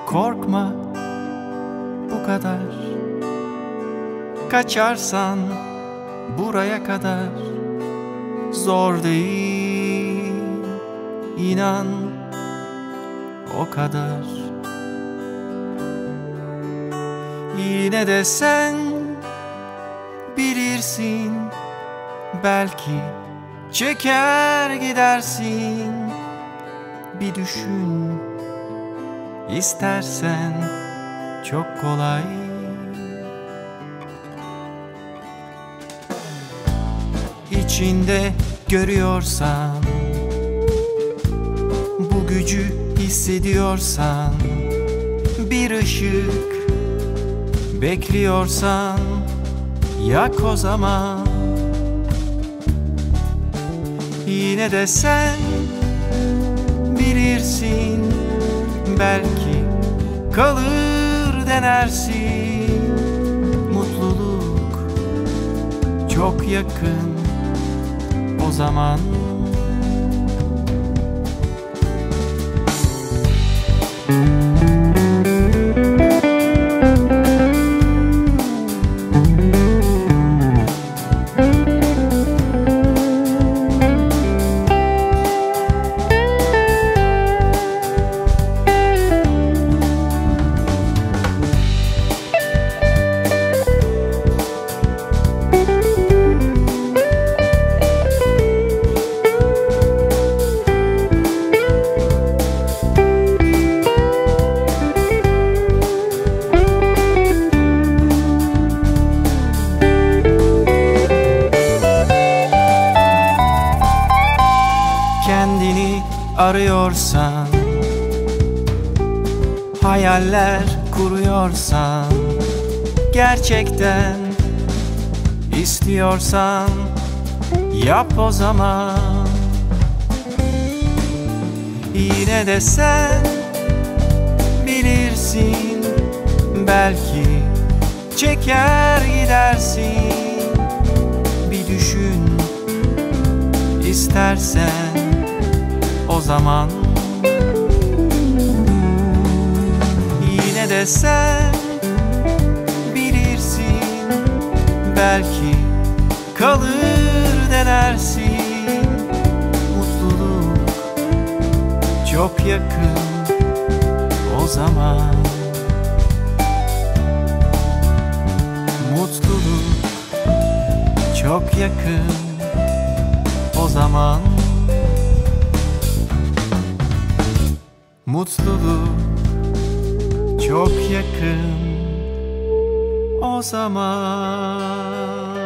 Korkma, bu kadar. Kaçarsan buraya kadar. Zor değil, inan, o kadar. Yine de sen bilirsin, belki çeker gidersin. Bir düşün istersen, çok kolay. İçinde görüyorsan, bu gücü hissediyorsan, bir ışık bekliyorsan, yak o zaman. Yine de sen bilirsin, belki kalır denersin. Mutluluk çok yakın o zaman. Kendini arıyorsan, hayaller kuruyorsan, gerçekten istiyorsan, yap o zaman. Yine de sen bilirsin, belki çeker gidersin. Bir düşün istersen, o zaman. Yine de sen bilirsin, belki kalır denersin. Mutluluk çok yakın o zaman. Mutluluk çok yakın o zaman. Mutluluk çok yakın o zaman.